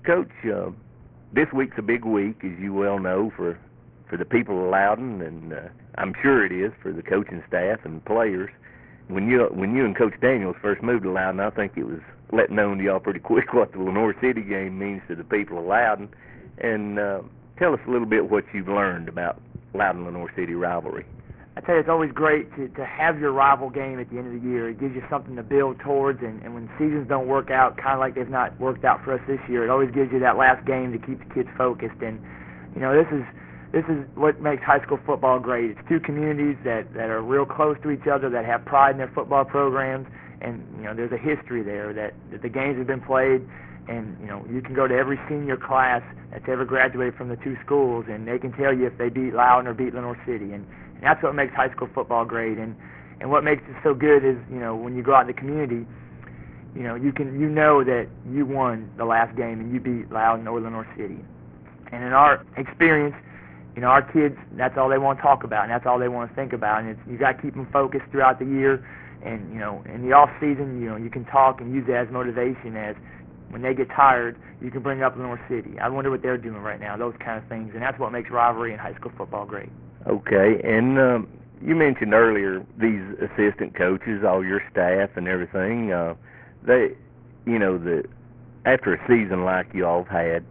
Coach, this week's a big week, as you well know, for the people of Loudon, and I'm sure it is for the coaching staff and players. When you and Coach Daniels first moved to Loudon, I think it was let known to y'all pretty quick what the Lenoir City game means to the people of Loudon. And tell us a little bit what you've learned about Loudon-Lenoir City rivalry. I tell you, it's always great to have your rival game at the end of the year. It gives you something to build towards, and when seasons don't work out, kind of like they've not worked out for us this year, it always gives you that last game to keep the kids focused. And you know, this is what makes high school football great. It's two communities that are real close to each other, that have pride in their football programs, and you know, there's a history there that the games have been played. And you know, you can go to every senior class that's ever graduated from the two schools, and they can tell you if they beat Loudon or beat Lenoir City. And that's what makes high school football great. And what makes it so good is, you know, when you go out in the community, you know, you know that you won the last game and you beat Loudon or Lenoir City. And in our experience, you know, our kids, that's all they want to talk about, and that's all they want to think about. And you got to keep them focused throughout the year. And you know, in the off season, you know, you can talk and use it as motivation. As when they get tired, you can bring up Lenoir City. I wonder what they're doing right now, those kind of things. And that's what makes rivalry in high school football great. Okay, and you mentioned earlier these assistant coaches, all your staff and everything. They, you know, after a season like you all have had,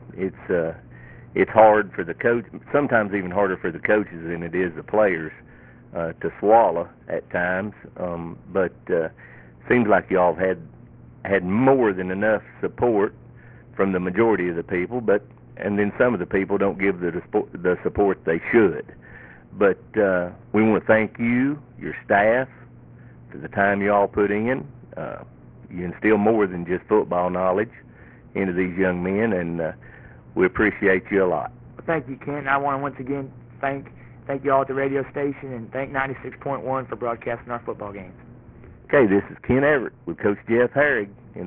it's hard for the coach, sometimes even harder for the coaches than it is the players to swallow at times. But seems like you all had more than enough support from the majority of the people, and then some of the people don't give the support they should. But we want to thank you, your staff, for the time you all put in. You instill more than just football knowledge into these young men, and we appreciate you a lot. Well, thank you, Ken. I want to once again thank you all at the radio station, and thank 96.1 for broadcasting our football games. Okay, this is Ken Everett with Coach Jeff Harrig.